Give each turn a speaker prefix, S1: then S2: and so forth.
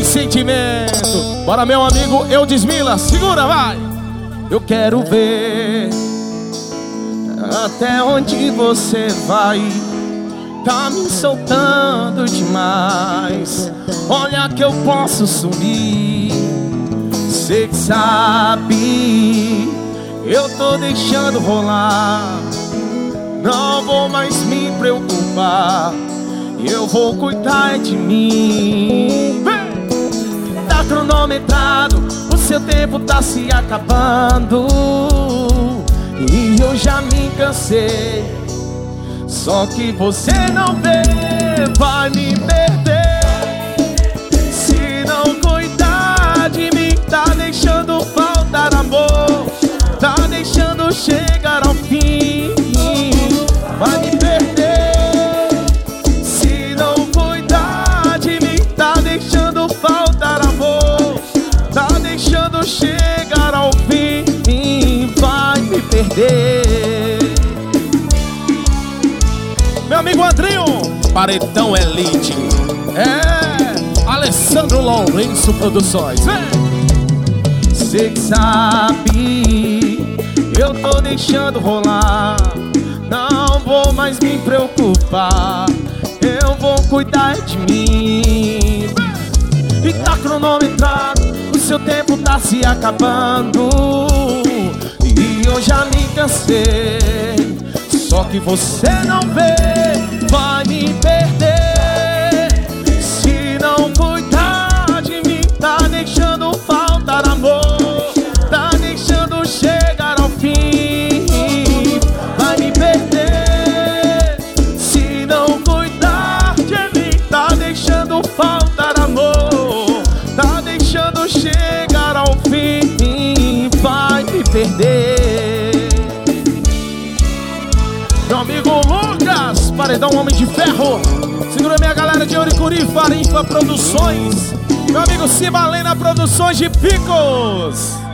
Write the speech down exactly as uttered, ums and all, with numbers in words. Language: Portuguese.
S1: sentimento. Bora, meu amigo Eudismila, segura, vai.
S2: Eu quero ver até onde você vai. Tá me soltando demais. Olha que eu posso sumir. Cê que sabe, eu tô deixando rolar. Não vou mais me preocupar. Eu vou cuidar de mim. Tá cronometrado, o seu tempo tá se acabando. E eu já me cansei. Só que você não vê, vai me perder. Se não cuidar de mim, tá deixando faltar amor. Tá deixando chegar ao fim. Vai me perder. Se não cuidar de mim, tá deixando faltar amor. Tá deixando chegar ao fim. Vai me perder.
S1: Meu amigo Andrinho, Paredão Elite. É, Alessandro Lourenço Produções.
S2: Cê que sabe, eu tô deixando rolar. Não vou mais me preocupar. Eu vou cuidar de mim. E tá cronometrado, o seu tempo tá se acabando. E eu já me cansei. Só que você não vê, vai me perder. Se não cuidar de mim, tá deixando faltar amor. Tá deixando chegar ao fim. Vai me perder. Se não cuidar de mim, tá deixando faltar amor. Tá deixando chegar ao fim. Vai me perder. Meu amigo Lucas, Paredão Homem de Ferro. Segura minha galera de Oricuri, Farinfa Produções. Meu amigo Cibalena Produções de Picos.